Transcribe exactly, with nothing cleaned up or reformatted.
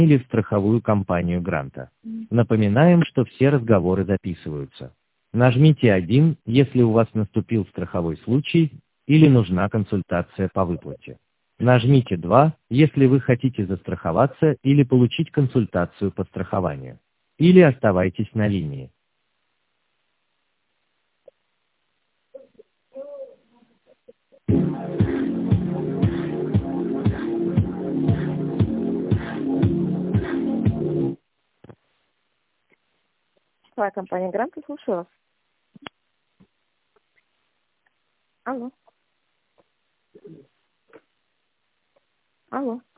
или в страховую компанию Гранта. Напоминаем, что все разговоры записываются. Нажмите один, если у вас наступил страховой случай или нужна консультация по выплате. Нажмите два, если вы хотите застраховаться или получить консультацию по страхованию. Или оставайтесь на линии. Страховая компания Грант, слушаю вас. Алло. Алло.